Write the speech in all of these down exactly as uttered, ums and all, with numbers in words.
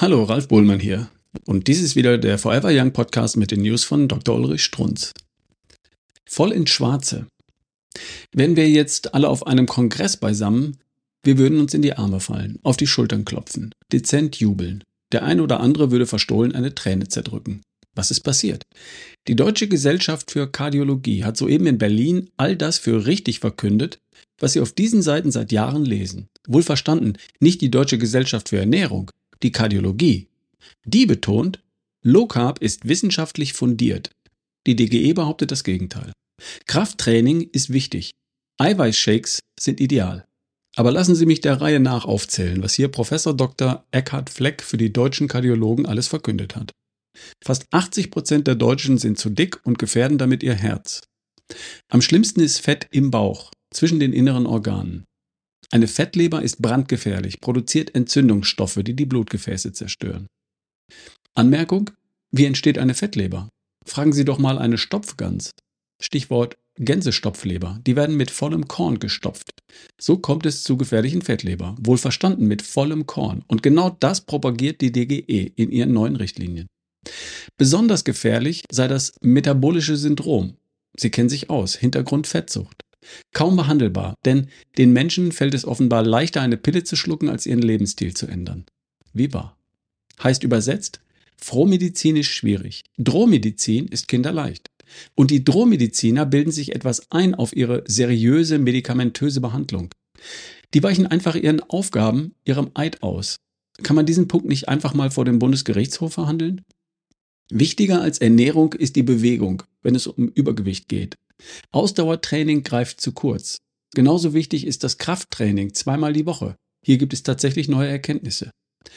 Hallo, Ralf Bohlmann hier. Und dies ist wieder der Forever Young Podcast mit den News von Doktor Ulrich Strunz. Voll ins Schwarze. Wären wir jetzt alle auf einem Kongress beisammen, wir würden uns in die Arme fallen, auf die Schultern klopfen, dezent jubeln. Der ein oder andere würde verstohlen eine Träne zerdrücken. Was ist passiert? Die Deutsche Gesellschaft für Kardiologie hat soeben in Berlin all das für richtig verkündet, was Sie auf diesen Seiten seit Jahren lesen. Wohl verstanden, nicht die Deutsche Gesellschaft für Ernährung, die Kardiologie. Die betont, Low Carb ist wissenschaftlich fundiert. Die D G E behauptet das Gegenteil. Krafttraining ist wichtig. Eiweißshakes sind ideal. Aber lassen Sie mich der Reihe nach aufzählen, was hier Professor Doktor Eckhard Fleck für die deutschen Kardiologen alles verkündet hat. Fast achtzig Prozent der Deutschen sind zu dick und gefährden damit ihr Herz. Am schlimmsten ist Fett im Bauch, zwischen den inneren Organen. Eine Fettleber ist brandgefährlich, produziert Entzündungsstoffe, die die Blutgefäße zerstören. Anmerkung: Wie entsteht eine Fettleber? Fragen Sie doch mal eine Stopfgans. Stichwort Gänsestopfleber. Die werden mit vollem Korn gestopft. So kommt es zu gefährlichen Fettleber. Wohl verstanden, mit vollem Korn. Und genau das propagiert die D G E in ihren neuen Richtlinien. Besonders gefährlich sei das metabolische Syndrom. Sie kennen sich aus. Hintergrund Fettsucht. Kaum behandelbar, denn den Menschen fällt es offenbar leichter, eine Pille zu schlucken, als ihren Lebensstil zu ändern. Wie wahr? Heißt übersetzt, frohmedizinisch schwierig. Drohmedizin ist kinderleicht. Und die Drohmediziner bilden sich etwas ein auf ihre seriöse, medikamentöse Behandlung. Die weichen einfach ihren Aufgaben, ihrem Eid aus. Kann man diesen Punkt nicht einfach mal vor dem Bundesgerichtshof verhandeln? Wichtiger als Ernährung ist die Bewegung, wenn es um Übergewicht geht. Ausdauertraining greift zu kurz. Genauso wichtig ist das Krafttraining zweimal die Woche. Hier gibt es tatsächlich neue Erkenntnisse.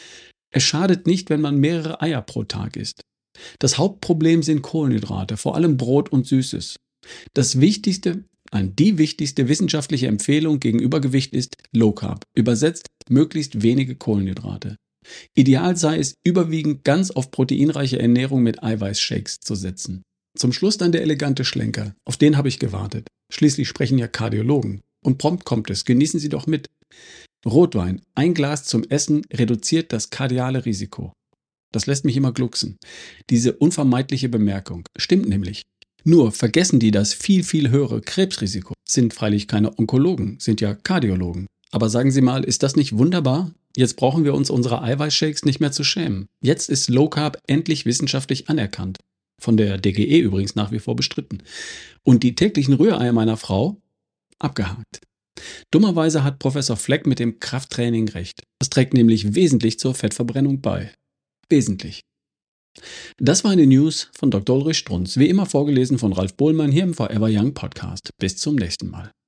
Es schadet nicht, wenn man mehrere Eier pro Tag isst. Das Hauptproblem sind Kohlenhydrate, vor allem Brot und Süßes. Das wichtigste, nein, die wichtigste wissenschaftliche Empfehlung gegen Übergewicht ist Low Carb. Übersetzt möglichst wenige Kohlenhydrate. Ideal sei es, überwiegend ganz auf proteinreiche Ernährung mit Eiweißshakes zu setzen. Zum Schluss dann der elegante Schlenker. Auf den habe ich gewartet. Schließlich sprechen ja Kardiologen. Und prompt kommt es. Genießen Sie doch mit. Rotwein, ein Glas zum Essen, reduziert das kardiale Risiko. Das lässt mich immer glucksen. Diese unvermeidliche Bemerkung. Stimmt nämlich. Nur vergessen die das viel, viel höhere Krebsrisiko. Sind freilich keine Onkologen, sind ja Kardiologen. Aber sagen Sie mal, ist das nicht wunderbar? Jetzt brauchen wir uns unsere Eiweißshakes nicht mehr zu schämen. Jetzt ist Low Carb endlich wissenschaftlich anerkannt. Von der D G E übrigens nach wie vor bestritten. Und die täglichen Rühreier meiner Frau? Abgehakt. Dummerweise hat Professor Fleck mit dem Krafttraining recht. Das trägt nämlich wesentlich zur Fettverbrennung bei. Wesentlich. Das war eine News von Doktor Ulrich Strunz, wie immer vorgelesen von Ralf Bohlmann hier im Forever Young Podcast. Bis zum nächsten Mal.